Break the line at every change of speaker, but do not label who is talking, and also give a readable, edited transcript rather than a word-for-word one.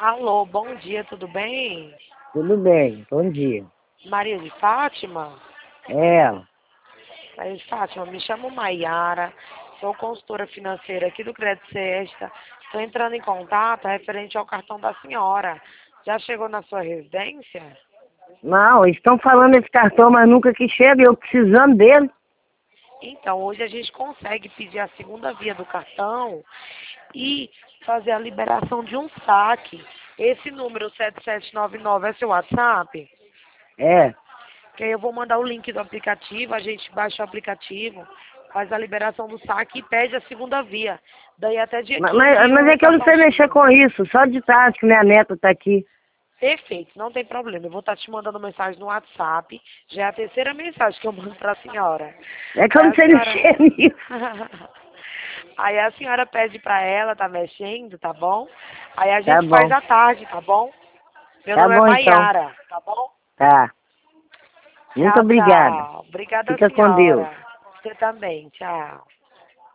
Alô, bom dia, tudo bem?
Tudo bem, bom dia.
Maria de Fátima?
É ela.
Maria de Fátima, me chamo Maiara, sou consultora financeira aqui do Crédito Sexta. Estou entrando em contato referente ao cartão da senhora. Já chegou na sua residência?
Não, estão falando esse cartão, mas nunca que chega, eu precisando dele.
Então, hoje a gente consegue pedir a segunda via do cartão e fazer a liberação de um saque. Esse número 7799 é seu WhatsApp?
É.
Que aí eu vou mandar o link do aplicativo, a gente baixa o aplicativo, faz a liberação do saque e pede a segunda via. Daí até dia
Mas,
15
mas é
o
que eu não
cartão
sei mexer
chega.
com isso, só de tarde que minha neta tá aqui.
Perfeito, não tem problema. Eu vou estar te mandando mensagem no WhatsApp. Já é a terceira mensagem que eu mando para a senhora.
É que eu
Aí
não
a
sei
senhora...
mexer nisso.
Aí a senhora pede para ela, tá mexendo, tá bom? Aí a
Tá
gente faz
bom.
à tarde, tá bom? Meu
Tá
nome é
bom então.
Maiara, tá bom?
Tá. Muito
Tchau,
obrigada.
tchau. Obrigada,
Fica com Deus.
senhora. Você também, tchau.